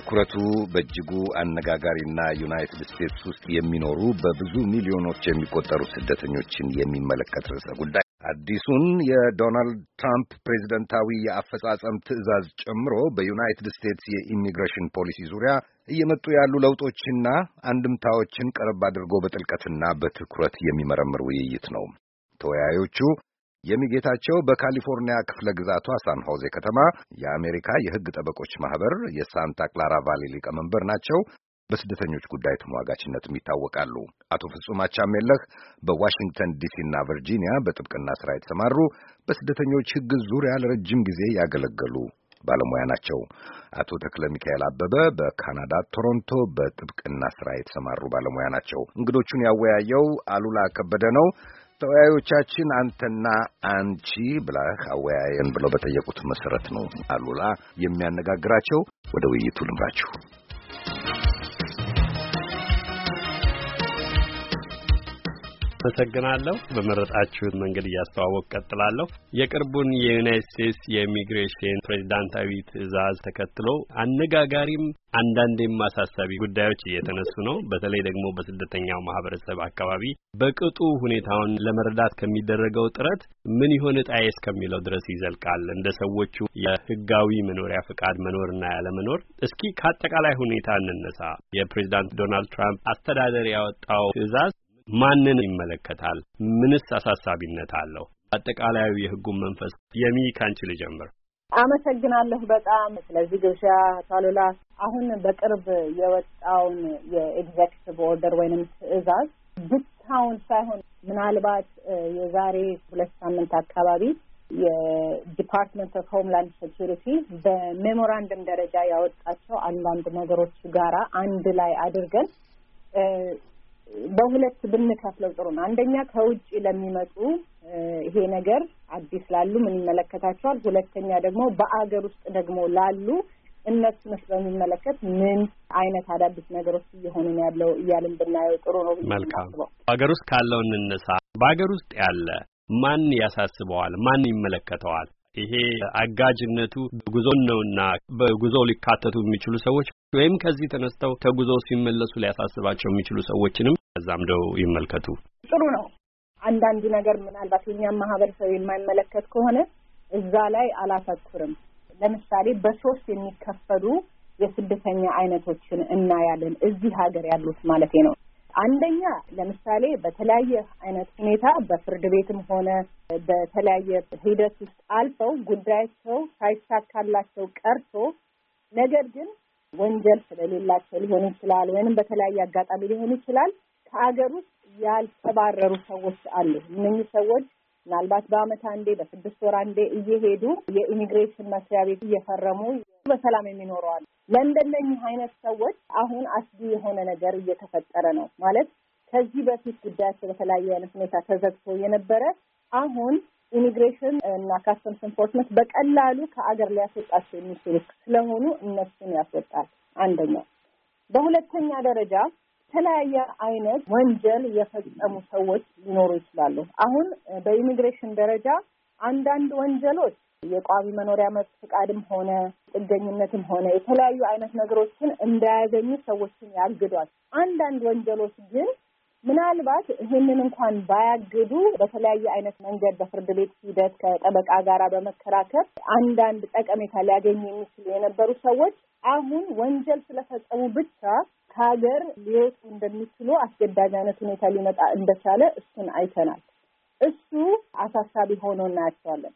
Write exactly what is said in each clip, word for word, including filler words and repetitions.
ትኩረቱ በእጅጉ አነጋጋሪና ዩናይትድ ስቴትስ ውስጥ የሚኖሩ በብዙ ሚሊዮኖች የሚቆጠሩ ስደተኞችን የሚመለከት ርዕሰ ጉዳይ አዲሱን የዶናልድ ትራምፕ ፕሬዝደንታዊ የአፈጻጸም ትዕዛዝ ጨምሮ በዩናይትድ ስቴትስ የኢሚግሬሽን ፖሊሲ ዙሪያ እየመጡ ያሉ ለውጦችና አንድምታዎችን ቀረብ አድርጎ በጥልቀትና በትኩረት የሚመረምር ውይይት ነው። ተወያዮቹ የሚጌታቸው በካሊፎርኒያ ክፍለ ግዛቷ ሳን ሆዜ ከተማ የአሜሪካ የሕግ ጠበቆች ማህበር የሳንታ ክላራ ቫሊ ሊቀመንበር ናቸው። በስደተኞች ጉዳይ ተሟጋችነትም ይታወቃሉ። አቶ ፍጹም አቻሜለህ በዋሽንግተን ዲሲና ቨርጂኒያ በጥብቅና ስራ የተሰማሩ በስደተኞች ሕግ ዙሪያ ለረጅም ጊዜ ያገለገሉ ባለሙያ ናቸው። አቶ ተክለ ሚካኤል አበበ በካናዳ ቶሮንቶ በጥብቅና ስራ የተሰማሩ ባለሙያ ናቸው። እንግዶቹን ያወያየው አሉላ ከበደ ነው። ተወያዮቻችን አንተና አንቺ ብለህ አወያየን ብለው በጠየቁት መሰረት ነው አሉላ የሚያነጋግራቸው። ወደ ውይይቱ ልምራችሁ። ተሰግናለሁ። በመረጣችሁት መንገድ እያስተዋወቅ ቀጥላለሁ። የቅርቡን የዩናይትድ ስቴትስ የኢሚግሬሽን ፕሬዝዳንታዊ ትዕዛዝ ተከትሎ አነጋጋሪም አንዳንዴም አሳሳቢ ጉዳዮች እየተነሱ ነው። በተለይ ደግሞ በስደተኛው ማህበረሰብ አካባቢ በቅጡ ሁኔታውን ለመረዳት ከሚደረገው ጥረት ምን ይሆን ዕጣዬ እስከሚለው ድረስ ይዘልቃል። እንደ ሰዎቹ የህጋዊ መኖሪያ ፍቃድ መኖርና ያለመኖር። እስኪ ከአጠቃላይ ሁኔታ እንነሳ። የፕሬዝዳንት ዶናልድ ትራምፕ አስተዳደር ያወጣው ትዕዛዝ ማንን ይመለከታል? ምንስ አሳሳቢነት አለው? አጠቃላዩ የህጉን መንፈስ የሚ ካንቺ ልጀምር። አመሰግናለሁ በጣም ስለዚህ ግብዣ ታሉላ። አሁን በቅርብ የወጣውን የኤግዜክቲቭ ኦርደር ወይንም ትዕዛዝ ብቻውን ሳይሆን ምናልባት የዛሬ ሁለት ሳምንት አካባቢ የዲፓርትመንት ኦፍ ሆምላንድ ሴኩሪቲ በሜሞራንደም ደረጃ ያወጣቸው አንዳንድ ነገሮች ጋራ አንድ ላይ አድርገን በሁለት ብንከፍለው ጥሩ ነው። አንደኛ ከውጪ ለሚመጡ ይሄ ነገር አዲስ ላሉ ምን ይመለከታቸዋል? ሁለተኛ ደግሞ በአገር ውስጥ ደግሞ ላሉ እነሱንስ በሚመለከት ምን አይነት አዳዲስ ነገሮች እየሆኑ ነው ያለው እያልን ብናየው ጥሩ ነው። መልካም። በአገር ውስጥ ካለው እንነሳ። በአገር ውስጥ ያለ ማን ያሳስበዋል? ማን ይመለከተዋል? ይሄ አጋጅነቱ በጉዞ ነውና በጉዞ ሊካተቱ የሚችሉ ሰዎች ወይም ከዚህ ተነስተው ተጉዞ ሲመለሱ ሊያሳስባቸው የሚችሉ ሰዎችንም አዛምደው ይመልከቱ። ጥሩ ነው። አንዳንዱ ነገር ምናልባት የኛም ማህበረሰብ የማይመለከት ከሆነ እዛ ላይ አላተኩርም። ለምሳሌ በሶስት የሚከፈሉ የስደተኛ አይነቶችን እናያለን እዚህ ሀገር ያሉት ማለት ነው። አንደኛ ለምሳሌ በተለያየ አይነት ሁኔታ በፍርድ ቤትም ሆነ በተለያየ ሂደት ውስጥ አልፈው ጉዳያቸው ሳይሳካላቸው ቀርቶ ነገር ግን ወንጀል ስለሌላቸው ሊሆን ይችላል ወይንም በተለያየ አጋጣሚ ሊሆን ይችላል ከሀገር ውስጥ ያልተባረሩ ሰዎች አሉ። እነዚህ ሰዎች ምናልባት በአመት አንዴ በስድስት ወር አንዴ እየሄዱ የኢሚግሬሽን መስሪያ ቤት እየፈረሙ በሰላም የሚኖሩ አሉ። ለእንደነዚህ አይነት ሰዎች አሁን አስጊ የሆነ ነገር እየተፈጠረ ነው ማለት ከዚህ በፊት ጉዳያቸው በተለያየ አይነት ሁኔታ ተዘግቶ የነበረ አሁን ኢሚግሬሽን እና ካስተምስ ኢንፎርስመንት በቀላሉ ከአገር ሊያስወጣቸው የሚችሉ ስለሆኑ እነሱን ያስወጣል። አንደኛው። በሁለተኛ ደረጃ የተለያየ አይነት ወንጀል የፈጸሙ ሰዎች ሊኖሩ ይችላሉ። አሁን በኢሚግሬሽን ደረጃ አንዳንድ ወንጀሎች የቋሚ መኖሪያ መብት ፍቃድም ሆነ ጥገኝነትም ሆነ የተለያዩ አይነት ነገሮችን እንዳያገኙ ሰዎችን ያግዷል። አንዳንድ ወንጀሎች ግን ምናልባት ይህንን እንኳን ባያግዱ በተለያየ አይነት መንገድ በፍርድ ቤት ሂደት ከጠበቃ ጋር በመከራከር አንዳንድ ጠቀሜታ ሊያገኙ የሚችሉ የነበሩ ሰዎች አሁን ወንጀል ስለፈጸሙ ብቻ ከሀገር ሊወጡ እንደሚችሉ አስገዳጅ አይነት ሁኔታ ሊመጣ እንደቻለ እሱን አይተናል። እሱ አሳሳቢ ሆኖ እናያቸዋለን።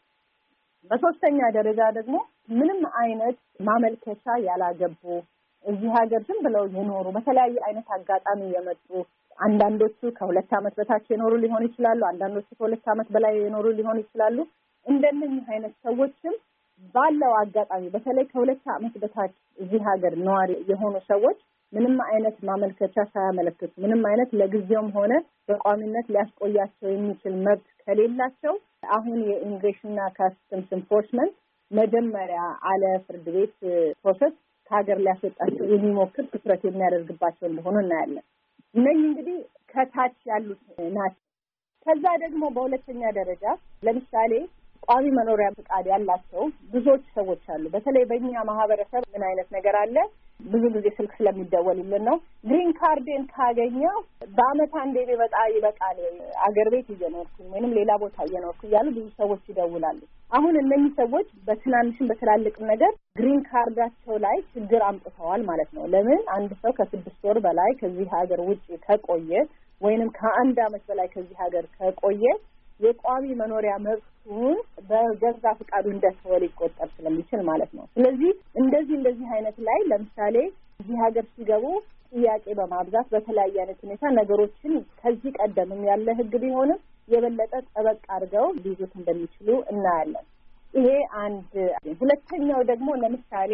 በሶስተኛ ደረጃ ደግሞ ምንም አይነት ማመልከቻ ያላገቡ እዚህ ሀገር ዝም ብለው የኖሩ በተለያየ አይነት አጋጣሚ የመጡ አንዳንዶቹ ከሁለት ዓመት በታች የኖሩ ሊሆን ይችላሉ። አንዳንዶቹ ከሁለት ዓመት በላይ የኖሩ ሊሆን ይችላሉ። እንደነዚህ አይነት ሰዎችም ባለው አጋጣሚ በተለይ ከሁለት ዓመት በታች እዚህ ሀገር ነዋሪ የሆኑ ሰዎች ምንም አይነት ማመልከቻ ሳያመለክቱ ምንም አይነት ለጊዜውም ሆነ በቋሚነት ሊያስቆያቸው የሚችል መብት ከሌላቸው አሁን የኢሚግሬሽንና ካስተምስ ኢንፎርስመንት መጀመሪያ አለ ፍርድ ቤት ፕሮሰስ ከሀገር ሊያስወጣቸው የሚሞክር ትኩረት የሚያደርግባቸው እንደሆነ እናያለን። እነዚህ እንግዲህ ከታች ያሉት ናቸው። ከዛ ደግሞ በሁለተኛ ደረጃ ለምሳሌ ቋሚ መኖሪያ ፍቃድ ያላቸው ብዙዎች ሰዎች አሉ። በተለይ በእኛ ማህበረሰብ ምን አይነት ነገር አለ? ብዙ ጊዜ ስልክ ስለሚደወልልን ነው። ግሪን ካርዴን ካገኘው በአመት አንዴ ቢመጣ ይበቃል ወይ አገር ቤት እየኖርኩኝ ወይንም ሌላ ቦታ እየኖርኩ እያሉ ብዙ ሰዎች ይደውላሉ። አሁን እነዚህ ሰዎች በትናንሽም በትላልቅም ነገር ግሪን ካርዳቸው ላይ ችግር አምጥተዋል ማለት ነው። ለምን አንድ ሰው ከስድስት ወር በላይ ከዚህ ሀገር ውጪ ከቆየ ወይንም ከአንድ አመት በላይ ከዚህ ሀገር ከቆየ የቋሚ መኖሪያ መብቱን በገዛ ፍቃዱ እንደተወል ይቆጠር ስለሚችል ማለት ነው። ስለዚህ እንደዚህ እንደዚህ አይነት ላይ ለምሳሌ እዚህ ሀገር ሲገቡ ጥያቄ በማብዛት በተለያየ አይነት ሁኔታ ነገሮችን ከዚህ ቀደምም ያለ ህግ ቢሆንም የበለጠ ጠበቅ አድርገው ሊይዙት እንደሚችሉ እናያለን። ይሄ አንድ። ሁለተኛው ደግሞ ለምሳሌ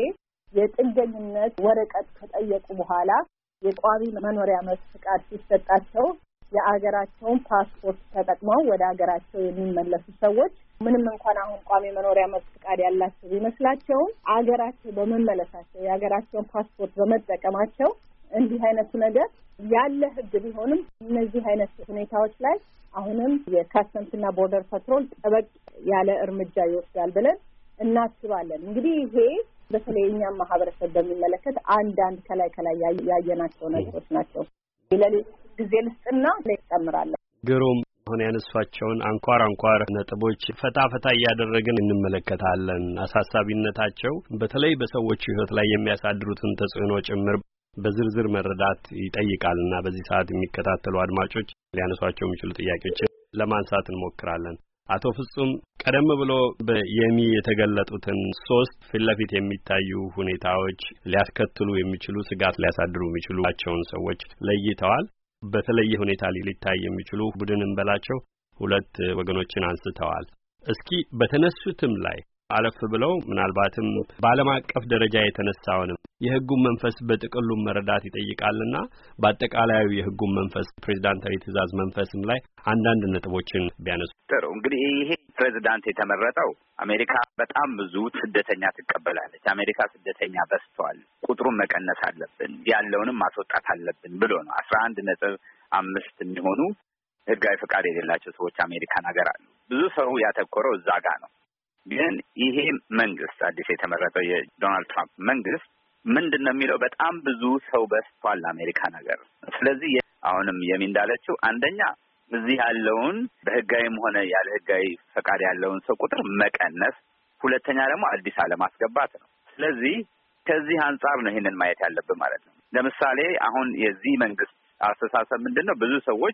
የጥገኝነት ወረቀት ከጠየቁ በኋላ የቋሚ መኖሪያ መብት ፍቃድ ሲሰጣቸው የአገራቸውን ፓስፖርት ተጠቅመው ወደ አገራቸው የሚመለሱ ሰዎች ምንም እንኳን አሁን ቋሚ መኖሪያ መብት ፍቃድ ያላቸው ቢመስላቸውም አገራቸው በመመለሳቸው የአገራቸውን ፓስፖርት በመጠቀማቸው እንዲህ አይነቱ ነገር ያለ ህግ ቢሆንም እነዚህ አይነት ሁኔታዎች ላይ አሁንም የካስተምስና ቦርደር ፓትሮል ጠበቅ ያለ እርምጃ ይወስዳል ብለን እናስባለን። እንግዲህ ይሄ በተለይ እኛም ማህበረሰብ በሚመለከት አንዳንድ ከላይ ከላይ ያየናቸው ነገሮች ናቸው። ለሌሎች ጊዜ ልስጥና ለይጨምራለሁ። ግሩም አሁን ያነሷቸውን አንኳር አንኳር ነጥቦች ፈታ ፈታ እያደረግን እንመለከታለን። አሳሳቢነታቸው በተለይ በሰዎች ህይወት ላይ የሚያሳድሩትን ተጽዕኖ ጭምር በዝርዝር መረዳት ይጠይቃልና በዚህ ሰዓት የሚከታተሉ አድማጮች ሊያነሷቸው የሚችሉ ጥያቄዎችን ለማንሳት እንሞክራለን። አቶ ፍጹም ቀደም ብሎ በየሚ የተገለጡትን ሶስት ፊት ለፊት የሚታዩ ሁኔታዎች ሊያስከትሉ የሚችሉ ስጋት ሊያሳድሩ የሚችሉባቸውን ሰዎች ለይተዋል። በተለየ ሁኔታ ሊታይ የሚችሉ ቡድን እንበላቸው ሁለት ወገኖችን አንስተዋል። እስኪ በተነሱትም ላይ አለፍ ብለው ምናልባትም በዓለም አቀፍ ደረጃ የተነሳውንም የህጉን መንፈስ በጥቅሉ መረዳት ይጠይቃልና በአጠቃላዩ የህጉን መንፈስ ፕሬዝዳንታዊ ትዕዛዝ መንፈስም ላይ አንዳንድ ነጥቦችን ቢያነሱ ጥሩ። እንግዲህ ይሄ ፕሬዝዳንት የተመረጠው አሜሪካ በጣም ብዙ ስደተኛ ትቀበላለች፣ አሜሪካ ስደተኛ በዝቷል፣ ቁጥሩን መቀነስ አለብን፣ ያለውንም ማስወጣት አለብን ብሎ ነው። አስራ አንድ ነጥብ አምስት የሚሆኑ ህጋዊ ፈቃድ የሌላቸው ሰዎች አሜሪካን ሀገር አሉ። ብዙ ሰው ያተኮረው እዛ ጋር ነው። ግን ይሄ መንግስት አዲስ የተመረጠው የዶናልድ ትራምፕ መንግስት ምንድን ነው የሚለው? በጣም ብዙ ሰው በዝቷል አሜሪካን ሀገር። ስለዚህ አሁንም የሚ እንዳለችው አንደኛ እዚህ ያለውን በህጋዊም ሆነ ያለ ህጋዊ ፈቃድ ያለውን ሰው ቁጥር መቀነስ፣ ሁለተኛ ደግሞ አዲስ አለማስገባት ነው። ስለዚህ ከዚህ አንጻር ነው ይሄንን ማየት ያለብን ማለት ነው። ለምሳሌ አሁን የዚህ መንግስት አስተሳሰብ ምንድነው? ብዙ ሰዎች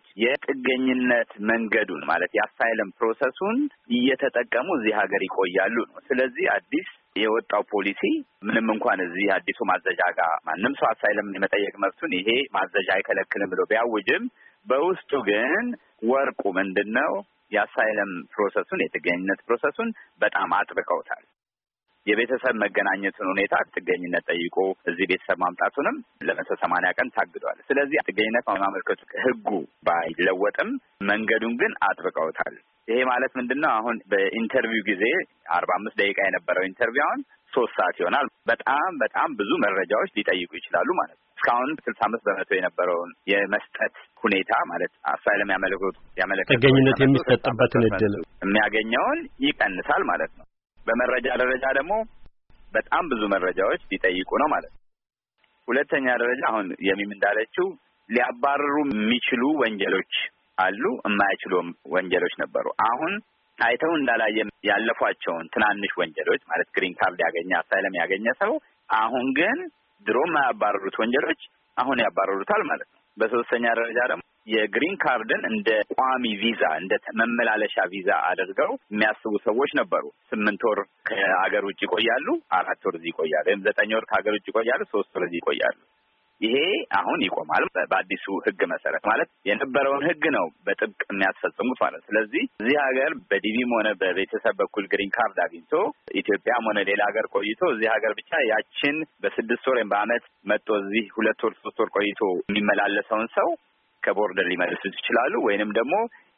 የጥገኝነት መንገዱን ማለት የአሳይለም ፕሮሰሱን እየተጠቀሙ እዚህ ሀገር ይቆያሉ ነው። ስለዚህ አዲስ የወጣው ፖሊሲ ምንም እንኳን እዚህ አዲሱ ማዘዣ ጋር ማንም ሰው አሳይለም የመጠየቅ መብቱን ይሄ ማዘዣ አይከለክልም ብሎ ቢያውጅም በውስጡ ግን ወርቁ ምንድነው? የአሳይለም ፕሮሰሱን የጥገኝነት ፕሮሰሱን በጣም አጥብቀውታል። የቤተሰብ መገናኘቱን ሁኔታ ጥገኝነት ጠይቆ እዚህ ቤተሰብ ማምጣቱንም ለመቶ ሰማንያ ቀን ታግዷል። ስለዚህ ጥገኝነት ማመልከቱ ህጉ ባይለወጥም መንገዱን ግን አጥብቀውታል። ይሄ ማለት ምንድነው? አሁን በኢንተርቪው ጊዜ አርባ አምስት ደቂቃ የነበረው ኢንተርቪው አሁን ሶስት ሰዓት ይሆናል። በጣም በጣም ብዙ መረጃዎች ሊጠይቁ ይችላሉ ማለት ነው። እስካሁን ስልሳ አምስት በመቶ የነበረውን የመስጠት ሁኔታ ማለት አሳይለም ያመለከቱ ያመለከቱ ጥገኝነት የሚሰጥበትን እድል የሚያገኘውን ይቀንሳል ማለት ነው። በመረጃ ደረጃ ደግሞ በጣም ብዙ መረጃዎች ሊጠይቁ ነው ማለት ነው። ሁለተኛ ደረጃ አሁን የሚም እንዳለችው ሊያባርሩ የሚችሉ ወንጀሎች አሉ፣ የማይችሉ ወንጀሎች ነበሩ። አሁን አይተው እንዳላየ ያለፏቸውን ትናንሽ ወንጀሎች ማለት ግሪን ካርድ ያገኘ አሳይለም ያገኘ ሰው አሁን ግን ድሮ የማያባረሩት ወንጀሎች አሁን ያባረሩታል ማለት ነው። በሶስተኛ ደረጃ ደግሞ የግሪን ካርድን እንደ ቋሚ ቪዛ እንደ መመላለሻ ቪዛ አድርገው የሚያስቡ ሰዎች ነበሩ። ስምንት ወር ከሀገር ውጭ ይቆያሉ፣ አራት ወር እዚህ ይቆያሉ፣ ወይም ዘጠኝ ወር ከሀገር ውጭ ይቆያሉ፣ ሶስት ወር እዚህ ይቆያሉ። ይሄ አሁን ይቆማል በአዲሱ ህግ መሰረት ማለት የነበረውን ህግ ነው በጥብቅ የሚያስፈጽሙት ማለት። ስለዚህ እዚህ ሀገር በዲቪም ሆነ በቤተሰብ በኩል ግሪን ካርድ አግኝቶ ኢትዮጵያም ሆነ ሌላ ሀገር ቆይቶ እዚህ ሀገር ብቻ ያችን በስድስት ወር ወይም በአመት መጥቶ እዚህ ሁለት ወር ሶስት ወር ቆይቶ የሚመላለሰውን ሰው ከቦርደር ሊመልሱት ይችላሉ፣ ወይንም ደግሞ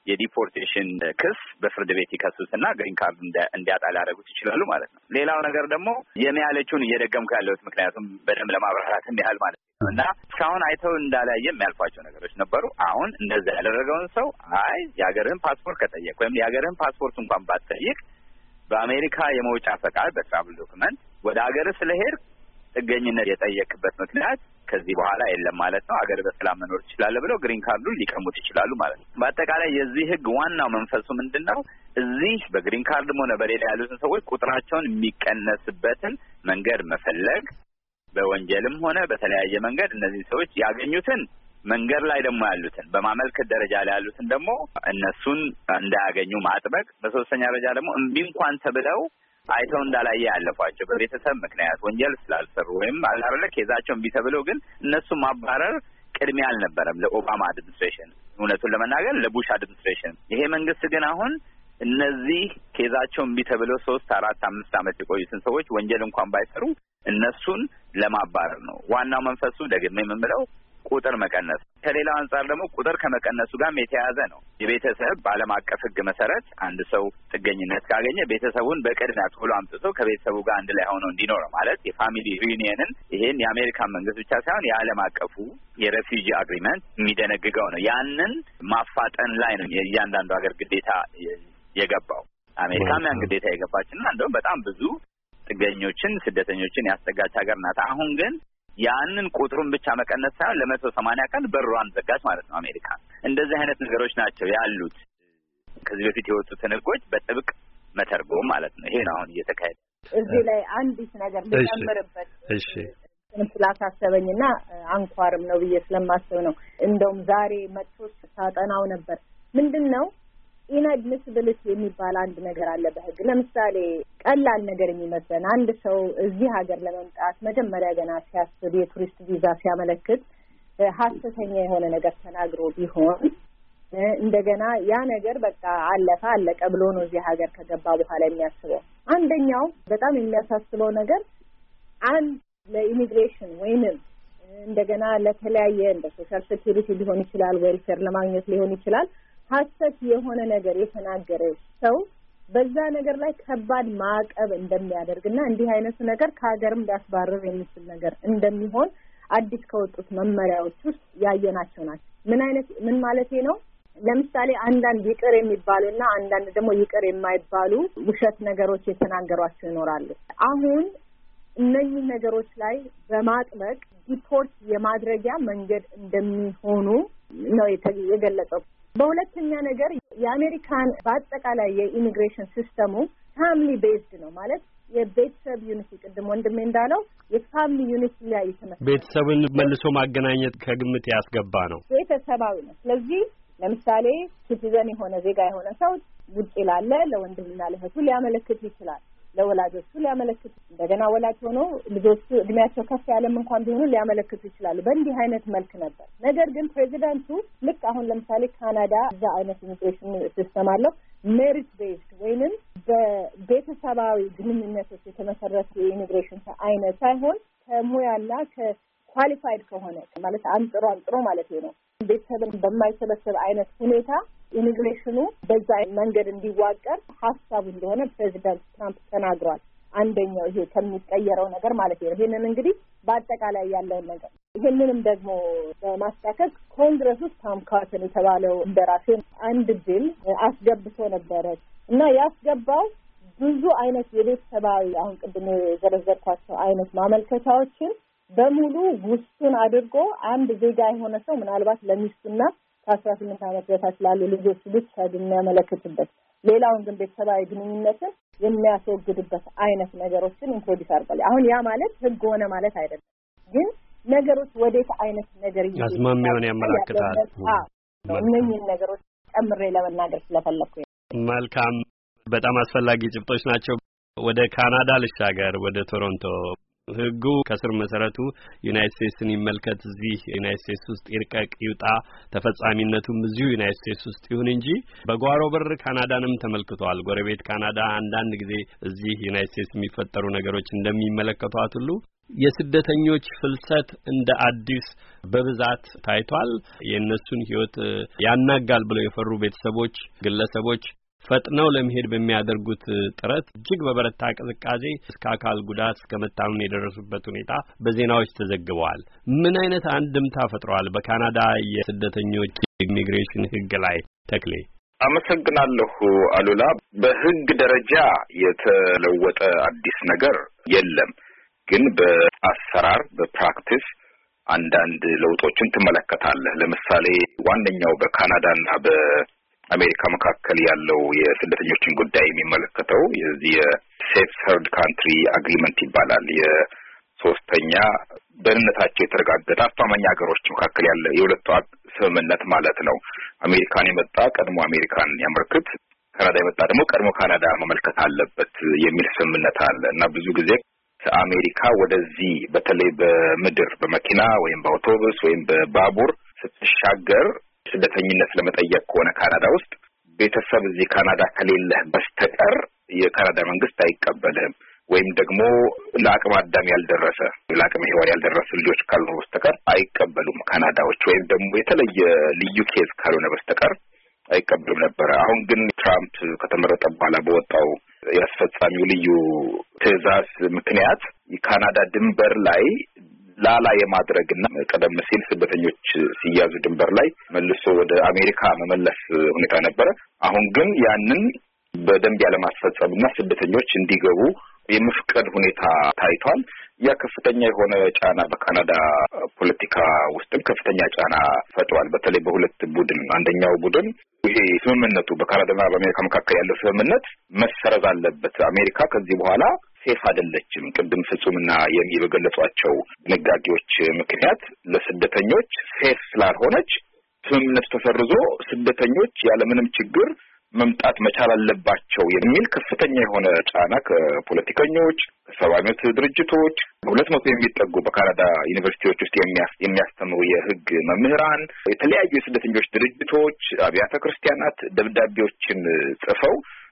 የዲፖርቴሽን ክስ በፍርድ ቤት ይከሱትና ግሪን ካርድ እንዲያጣ ሊያደርጉት ይችላሉ ማለት ነው። ሌላው ነገር ደግሞ የሚያለችውን እየደገምኩ ያለሁት ምክንያቱም በደንብ ለማብራራትም ያህል ማለት ነው እና እስካሁን አይተው እንዳላየ የሚያልፏቸው ነገሮች ነበሩ። አሁን እንደዛ ያደረገውን ሰው አይ የሀገርህን ፓስፖርት ከጠየቅ ወይም የሀገርህን ፓስፖርት እንኳን ባትጠይቅ በአሜሪካ የመውጫ ፈቃድ በትራቭል ዶክመንት ወደ ሀገር ስለሄድ ጥገኝነት የጠየቅበት ምክንያት ከዚህ በኋላ የለም ማለት ነው። ሀገር በሰላም መኖር ትችላለህ ብለው ግሪን ካርዱን ሊቀሙት ይችላሉ ማለት ነው። በአጠቃላይ የዚህ ህግ ዋናው መንፈሱ ምንድነው? እዚህ በግሪን ካርድም ሆነ በሌላ ያሉትን ሰዎች ቁጥራቸውን የሚቀነስበትን መንገድ መፈለግ፣ በወንጀልም ሆነ በተለያየ መንገድ እነዚህ ሰዎች ያገኙትን መንገድ ላይ ደግሞ ያሉትን በማመልከት ደረጃ ላይ ያሉትን ደግሞ እነሱን እንዳያገኙ ማጥበቅ፣ በሶስተኛ ደረጃ ደግሞ እምቢ እንኳን ተብለው አይተው እንዳላየ ያለፏቸው በቤተሰብ ምክንያት ወንጀል ስላልሰሩ ወይም አላረለ ኬዛቸውን ቢተብለው ግን እነሱ ማባረር ቅድሚያ አልነበረም ለኦባማ አድሚኒስትሬሽን፣ እውነቱን ለመናገር ለቡሽ አድሚኒስትሬሽን። ይሄ መንግስት ግን አሁን እነዚህ ኬዛቸውን ቢተብለው ሶስት አራት አምስት ዓመት የቆዩትን ሰዎች ወንጀል እንኳን ባይሰሩ እነሱን ለማባረር ነው ዋናው መንፈሱ። ደግሜ የምንለው ቁጥር መቀነስ፣ ከሌላው አንጻር ደግሞ ቁጥር ከመቀነሱ ጋር የተያያዘ ነው። የቤተሰብ በዓለም አቀፍ ሕግ መሰረት አንድ ሰው ጥገኝነት ካገኘ ቤተሰቡን በቅድሚያ ቶሎ አምጥቶ ከቤተሰቡ ጋር አንድ ላይ ሆነው እንዲኖር ማለት የፋሚሊ ሪዩኒየንን ይሄን የአሜሪካን መንግስት ብቻ ሳይሆን የዓለም አቀፉ የሬፊውጂ አግሪመንት የሚደነግገው ነው። ያንን ማፋጠን ላይ ነው የእያንዳንዱ ሀገር ግዴታ የገባው። አሜሪካም ያን ግዴታ የገባችና እንደውም በጣም ብዙ ጥገኞችን ስደተኞችን ያስጠጋች ሀገር ናት። አሁን ግን ያንን ቁጥሩን ብቻ መቀነስ ሳይሆን ለመቶ ሰማንያ ቀን በሯን ዘጋች ማለት ነው አሜሪካ። እንደዚህ አይነት ነገሮች ናቸው ያሉት። ከዚህ በፊት የወጡትን ህጎች በጥብቅ መተርጎም ማለት ነው። ይሄ ነው አሁን እየተካሄደ። እዚህ ላይ አንዲት ነገር ልጨምርበት እሺ ስላሳሰበኝና አንኳርም ነው ብዬ ስለማስብ ነው። እንደውም ዛሬ መጥቶ ሳጠናው ነበር። ምንድነው ኢንአድሚሲቢሊቲ የሚባል አንድ ነገር አለ በህግ። ለምሳሌ ቀላል ነገር የሚመስለን አንድ ሰው እዚህ ሀገር ለመምጣት መጀመሪያ ገና ሲያስብ የቱሪስት ቪዛ ሲያመለክት ሀሰተኛ የሆነ ነገር ተናግሮ ቢሆን እንደገና ያ ነገር በቃ አለፈ አለቀ ብሎ ነው እዚህ ሀገር ከገባ በኋላ የሚያስበው። አንደኛው በጣም የሚያሳስበው ነገር አንድ ለኢሚግሬሽን ወይንም እንደገና ለተለያየ እንደ ሶሻል ሴኩሪቲ ሊሆን ይችላል፣ ዌልፌር ለማግኘት ሊሆን ይችላል ሀሰት የሆነ ነገር የተናገረ ሰው በዛ ነገር ላይ ከባድ ማዕቀብ እንደሚያደርግና እንዲህ አይነቱ ነገር ከሀገርም ሊያስባርር የሚችል ነገር እንደሚሆን አዲስ ከወጡት መመሪያዎች ውስጥ ያየናቸው ናቸው። ምን አይነት ምን ማለቴ ነው? ለምሳሌ አንዳንድ ይቅር የሚባሉና አንዳንድ ደግሞ ይቅር የማይባሉ ውሸት ነገሮች የተናገሯቸው ይኖራሉ። አሁን እነዚህ ነገሮች ላይ በማጥበቅ ዲፖርት የማድረጊያ መንገድ እንደሚሆኑ ነው የገለጸው። በሁለተኛ ነገር የአሜሪካን በአጠቃላይ የኢሚግሬሽን ሲስተሙ ፋሚሊ ቤዝድ ነው ማለት የቤተሰብ ዩኒቲ ቅድም ወንድሜ እንዳለው የፋሚሊ ዩኒቲ ላይ የተመሰረተ ቤተሰብን መልሶ ማገናኘት ከግምት ያስገባ ነው። ቤተሰባዊ ነው። ስለዚህ ለምሳሌ ሲቲዘን የሆነ ዜጋ የሆነ ሰው ውጪ ላለ ለወንድምና ለእህቱ ሊያመለክት ይችላል፣ ለወላጆቹ ሊያመለክት እንደገና ወላጅ ሆኖ ልጆቹ እድሜያቸው ከፍ ያለም እንኳን ቢሆኑ ሊያመለክቱ ይችላሉ። በእንዲህ አይነት መልክ ነበር። ነገር ግን ፕሬዚዳንቱ ልክ አሁን ለምሳሌ ካናዳ እዛ አይነት ኢሚግሬሽን ሲስተም አለው ሜሪት ቤዝድ ወይንም በቤተሰባዊ ግንኙነቶች የተመሰረተ የኢሚግሬሽን አይነት ሳይሆን ከሙያና ከኳሊፋይድ ከሆነ ማለት አንጥሮ አንጥሮ ማለት ነው ቤተሰብን በማይሰበሰብ አይነት ሁኔታ ኢሚግሬሽኑ በዛ መንገድ እንዲዋቀር ሀሳቡ እንደሆነ ፕሬዚዳንት ትራምፕ ተናግሯል። አንደኛው ይሄ ከሚቀየረው ነገር ማለት ነው። ይሄንን እንግዲህ በአጠቃላይ ያለው ነገር ይሄንንም ደግሞ በማስተካከል ኮንግረስ ውስጥ ቶም ካተን የተባለው እንደራሴ አንድ ቢል አስገብቶ ነበረ እና ያስገባው ብዙ አይነት የቤተሰባዊ አሁን ቅድም የዘረዘርኳቸው አይነት ማመልከቻዎችን በሙሉ ውስጡን አድርጎ አንድ ዜጋ የሆነ ሰው ምናልባት ለሚስቱና ከአስራ ስምንት ዓመት በታች ላሉ ልጆች ብቻ የሚያመለክትበት ሌላውን ግን ቤተሰባዊ ግንኙነትን የሚያስወግድበት አይነት ነገሮችን ኢንትሮዲዩስ አድርጓል። አሁን ያ ማለት ህግ ሆነ ማለት አይደለም፣ ግን ነገሮች ወዴት አይነት ነገር አዝማሚያውን ያመለክታል። አዎ እነኚህን ነገሮች ጨምሬ ለመናገር ስለፈለኩኝ። መልካም፣ በጣም አስፈላጊ ጭብጦች ናቸው። ወደ ካናዳ ልሻገር፣ ወደ ቶሮንቶ። ህጉ ከስር መሰረቱ ዩናይትድ ስቴትስን ይመልከት፣ እዚህ ዩናይትድ ስቴትስ ውስጥ ይርቀቅ ይውጣ፣ ተፈጻሚነቱም እዚሁ ዩናይትድ ስቴትስ ውስጥ ይሁን እንጂ በጓሮ በር ካናዳንም ተመልክቷል። ጎረቤት ካናዳ አንዳንድ ጊዜ እዚህ ዩናይትድ ስቴትስ የሚፈጠሩ ነገሮች እንደሚመለከቷት ሁሉ የስደተኞች ፍልሰት እንደ አዲስ በብዛት ታይቷል። የእነሱን ህይወት ያናጋል ብለው የፈሩ ቤተሰቦች፣ ግለሰቦች ፈጥነው ለመሄድ በሚያደርጉት ጥረት እጅግ በበረታ ቅዝቃዜ እስከ አካል ጉዳት እስከ መታመም የደረሱበት ሁኔታ በዜናዎች ተዘግበዋል። ምን አይነት አንድምታ ፈጥሯል በካናዳ የስደተኞች ኢሚግሬሽን ህግ ላይ ተክሌ? አመሰግናለሁ አሉላ። በህግ ደረጃ የተለወጠ አዲስ ነገር የለም፣ ግን በአሰራር በፕራክቲስ አንዳንድ ለውጦችን ትመለከታለህ። ለምሳሌ ዋነኛው በካናዳና በአሜሪካ መካከል ያለው የስደተኞችን ጉዳይ የሚመለከተው የዚህ የሴፍ ሰርድ ካንትሪ አግሪመንት ይባላል። የሶስተኛ ደህንነታቸው የተረጋገጠ አስተማማኝ ሀገሮች መካከል ያለ የሁለቱ ስምምነት ማለት ነው። አሜሪካን የመጣ ቀድሞ አሜሪካን ያመልክት፣ ካናዳ የመጣ ደግሞ ቀድሞ ካናዳ መመልከት አለበት የሚል ስምምነት አለ እና ብዙ ጊዜ ከአሜሪካ ወደዚህ በተለይ በምድር በመኪና ወይም በአውቶቡስ ወይም በባቡር ስትሻገር ስደተኝነት ለመጠየቅ ከሆነ ካናዳ ውስጥ ቤተሰብ እዚህ ካናዳ ከሌለህ በስተቀር የካናዳ መንግስት አይቀበልህም። ወይም ደግሞ ለአቅመ አዳም ያልደረሰ ለአቅመ ሔዋን ያልደረሰ ልጆች ካልሆኑ በስተቀር አይቀበሉም ካናዳዎች። ወይም ደግሞ የተለየ ልዩ ኬዝ ካልሆነ በስተቀር አይቀበሉም ነበር። አሁን ግን ትራምፕ ከተመረጠ በኋላ በወጣው ያስፈጻሚው ልዩ ትዕዛዝ ምክንያት የካናዳ ድንበር ላይ ላላ የማድረግና ቀደም ሲል ስደተኞች ሲያዙ ድንበር ላይ መልሶ ወደ አሜሪካ መመለስ ሁኔታ ነበረ። አሁን ግን ያንን በደንብ ያለማስፈጸምና ስደተኞች እንዲገቡ የመፍቀድ ሁኔታ ታይቷል። ያ ከፍተኛ የሆነ ጫና በካናዳ ፖለቲካ ውስጥም ከፍተኛ ጫና ፈጥሯል። በተለይ በሁለት ቡድን፣ አንደኛው ቡድን ይሄ ስምምነቱ በካናዳና በአሜሪካ መካከል ያለው ስምምነት መሰረዝ አለበት፣ አሜሪካ ከዚህ በኋላ ሴፍ አይደለችም፣ ቅድም ፍጹምና የሚበገለጿቸው ድንጋጌዎች ምክንያት ለስደተኞች ሴፍ ስላልሆነች ስምምነቱ ተሰርዞ ስደተኞች ያለምንም ችግር መምጣት መቻል አለባቸው የሚል ከፍተኛ የሆነ ጫና ከፖለቲከኞች፣ ከሰብአዊ መብት ድርጅቶች፣ ሁለት መቶ የሚጠጉ በካናዳ ዩኒቨርሲቲዎች ውስጥ የሚያስተምሩ የህግ መምህራን፣ የተለያዩ የስደተኞች ድርጅቶች፣ አብያተ ክርስቲያናት ደብዳቤዎችን ጽፈው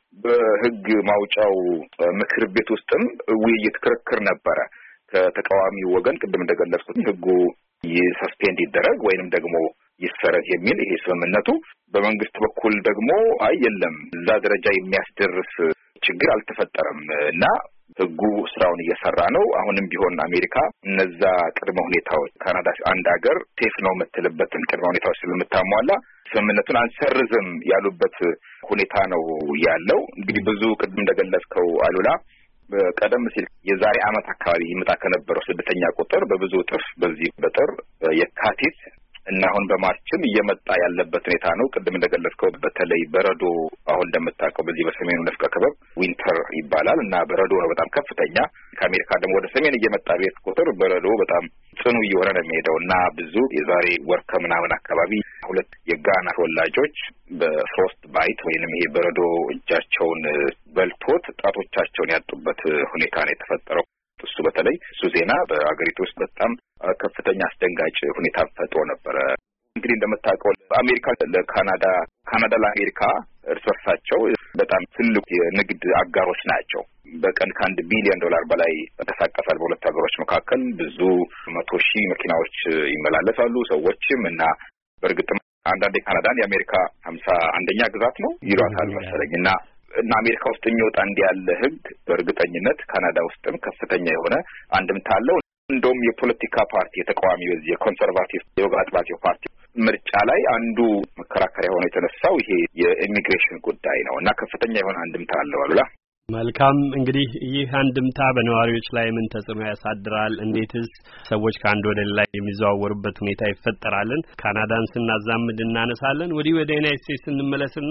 በህግ ማውጫው ምክር ቤት ውስጥም ውይይት ክርክር ነበረ። ከተቃዋሚው ወገን ቅድም እንደገለጽኩት ህጉ ይሰስፔንድ ይደረግ ወይንም ደግሞ ይሰረዝ የሚል ይሄ ስምምነቱ፣ በመንግስት በኩል ደግሞ አይ የለም እዛ ደረጃ የሚያስደርስ ችግር አልተፈጠረም እና ህጉ ስራውን እየሰራ ነው። አሁንም ቢሆን አሜሪካ እነዛ ቅድመ ሁኔታዎች ካናዳ አንድ ሀገር ሴፍ ነው የምትልበትን ቅድመ ሁኔታዎች ስለምታሟላ ስምምነቱን አንሰርዝም ያሉበት ሁኔታ ነው ያለው። እንግዲህ ብዙ ቅድም እንደገለጽከው አሉላ ቀደም ሲል የዛሬ አመት አካባቢ ይመጣ ከነበረው ስደተኛ ቁጥር በብዙ እጥፍ በዚህ በጥር የካቲት እና አሁን በማርችም እየመጣ ያለበት ሁኔታ ነው። ቅድም እንደገለጽከው በተለይ በረዶ አሁን እንደምታውቀው በዚህ በሰሜኑ ንፍቀ ክበብ ዊንተር ይባላል እና በረዶ ነው በጣም ከፍተኛ። ከአሜሪካ ደግሞ ወደ ሰሜን እየመጣ ቤት ቁጥር በረዶ በጣም ጽኑ እየሆነ ነው የሚሄደው እና ብዙ የዛሬ ወር ከምናምን አካባቢ ሁለት የጋና ተወላጆች በፍሮስት ባይት ወይንም ይሄ በረዶ እጃቸውን በልቶት ጣቶቻቸውን ያጡበት ሁኔታ ነው የተፈጠረው። እሱ በተለይ እሱ ዜና በአገሪቱ ውስጥ በጣም ከፍተኛ አስደንጋጭ ሁኔታ ፈጥሮ ነበረ። እንግዲህ እንደምታውቀው አሜሪካ ለካናዳ ካናዳ ለአሜሪካ እርስ በርሳቸው በጣም ትልቅ የንግድ አጋሮች ናቸው። በቀን ከአንድ ቢሊዮን ዶላር በላይ ተንቀሳቀሳል በሁለት ሀገሮች መካከል። ብዙ መቶ ሺህ መኪናዎች ይመላለሳሉ ሰዎችም እና በእርግጥም አንዳንድ ካናዳን የአሜሪካ ሀምሳ አንደኛ ግዛት ነው ይሏታል መሰለኝ እና እና አሜሪካ ውስጥ የሚወጣ እንዲህ ያለ ህግ በእርግጠኝነት ካናዳ ውስጥም ከፍተኛ የሆነ አንድምታ አለው። እንደውም የፖለቲካ ፓርቲ የተቃዋሚ በዚህ የኮንሰርቫቲቭ የወግ አጥባቂው ፓርቲ ምርጫ ላይ አንዱ መከራከሪያ ሆኖ የተነሳው ይሄ የኢሚግሬሽን ጉዳይ ነው እና ከፍተኛ የሆነ አንድምታ አለው አሉላ። መልካም እንግዲህ ይህ አንድምታ በነዋሪዎች ላይ ምን ተጽዕኖ ያሳድራል? እንዴትስ ሰዎች ከአንድ ወደ ሌላ የሚዘዋወሩበት ሁኔታ ይፈጠራልን? ካናዳን ስናዛምድ እናነሳለን። ወዲህ ወደ ዩናይትድ ስቴትስ እንመለስና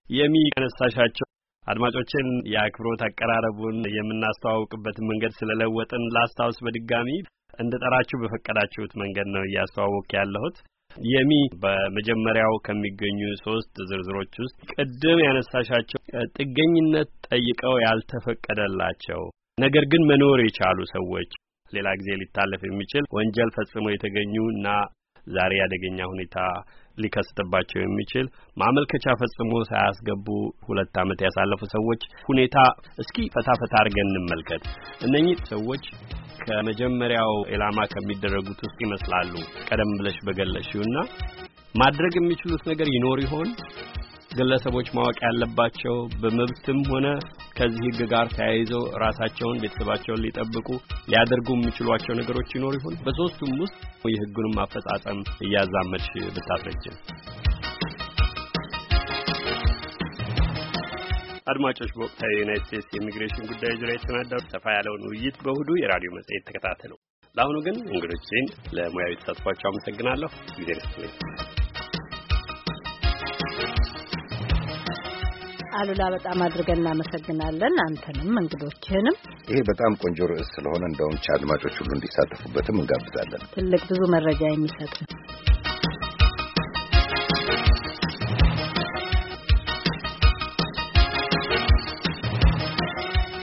የሚያነሳሻቸው አድማጮችን የአክብሮት አቀራረቡን የምናስተዋውቅበትን መንገድ ስለለወጥን ላስታውስ በድጋሚ እንደጠራችሁ በፈቀዳችሁት መንገድ ነው እያስተዋወቅ ያለሁት። የሚ በመጀመሪያው ከሚገኙ ሶስት ዝርዝሮች ውስጥ ቅድም ያነሳሻቸው ጥገኝነት ጠይቀው ያልተፈቀደላቸው ነገር ግን መኖር የቻሉ ሰዎች ሌላ ጊዜ ሊታለፍ የሚችል ወንጀል ፈጽመው የተገኙና ዛሬ ያደገኛ ሁኔታ ሊከሰትባቸው የሚችል ማመልከቻ ፈጽሞ ሳያስገቡ ሁለት ዓመት ያሳለፉ ሰዎች ሁኔታ እስኪ ፈታ ፈታ አድርገን እንመልከት። እነኚህ ሰዎች ከመጀመሪያው ኢላማ ከሚደረጉት ውስጥ ይመስላሉ ቀደም ብለሽ በገለሽውና ማድረግ የሚችሉት ነገር ይኖር ይሆን? ግለሰቦች ማወቅ ያለባቸው በመብትም ሆነ ከዚህ ህግ ጋር ተያይዘው ራሳቸውን ቤተሰባቸውን ሊጠብቁ ሊያደርጉ የሚችሏቸው ነገሮች ይኖር ይሆን? በሶስቱም ውስጥ የህጉንም አፈጻጸም እያዛመድሽ ብታስረጅን። አድማጮች በወቅታዊ የዩናይትድ ስቴትስ የኢሚግሬሽን ጉዳይ ዙሪያ የተሰናዳው ሰፋ ያለውን ውይይት በእሁዱ የራዲዮ መጽሔት ተከታተሉ። ለአሁኑ ግን እንግዶቼን ለሙያዊ ተሳትፏቸው አመሰግናለሁ። ጊዜ ይስጥልኝ። አሉላ በጣም አድርገን እናመሰግናለን። አንተንም እንግዶችህንም። ይሄ በጣም ቆንጆ ርዕስ ስለሆነ እንደውም አድማጮች ሁሉ እንዲሳተፉበትም እንጋብዛለን። ትልቅ ብዙ መረጃ የሚሰጥ